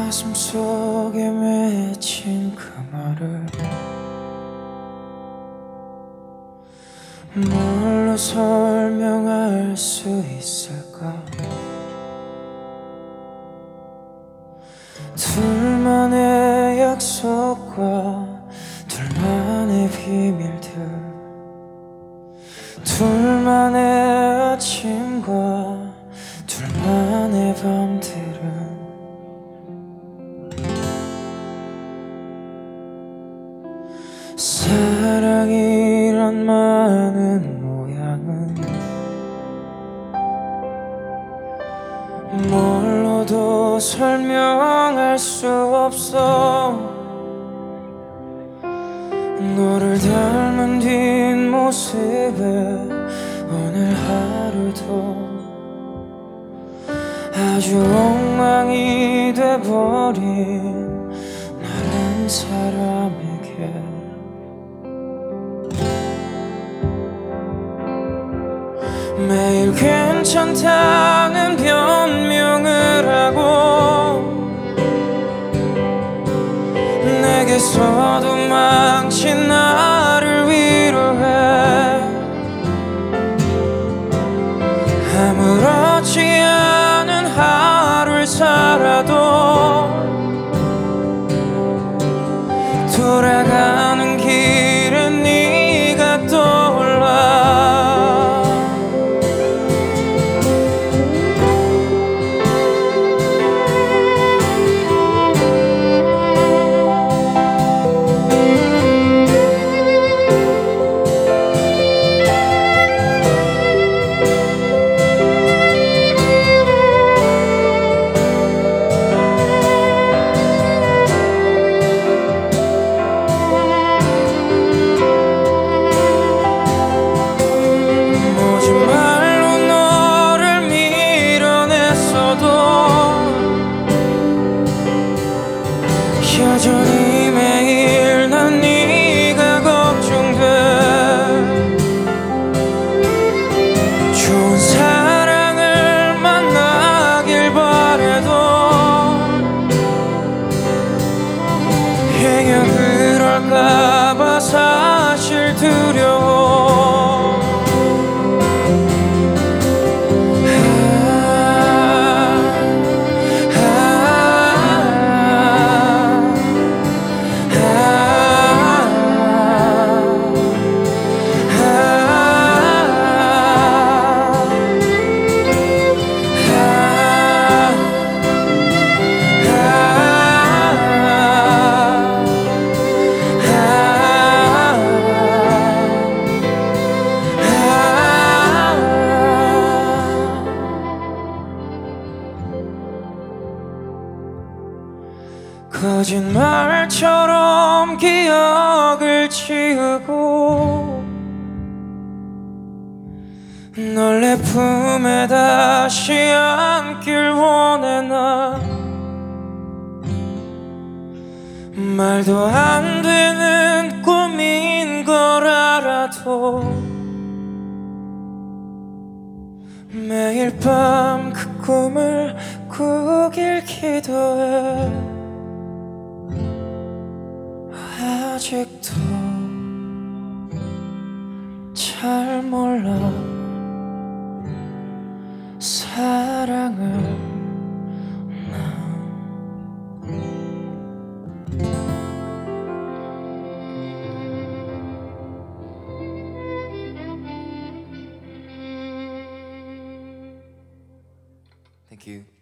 가슴속에 맺힌 그 말을 뭘로 설명할 수 있을까? 둘만의 약속과 둘만의 비밀들, 둘만의 아침과 둘만의 밤들은 사랑이란 많은 모양은 뭘로도 설명할 수 없어. 너를 닮은 뒷모습에 오늘 하루도 아주 엉망이 돼버린 다른 사람에게 매일 괜찮다는 변명을 하고 내게서도 망친 나를 위로해. 아무렇지 않은 하루를 살아도 돌아가는 길에 네가 떠올라. 여전히 매일 난 네가 걱정돼. 좋은 사랑을 만나길 바래도 행여 그럴까봐 사실 두려워. 거짓말처럼 기억을 지우고 널 내 품에 다시 안길 원해. 나 말도 안 되는 꿈인 걸 알아도 매일 밤 그 꿈을 꾸길 기도해. 아직도 잘 몰라 사랑을 난. Thank you.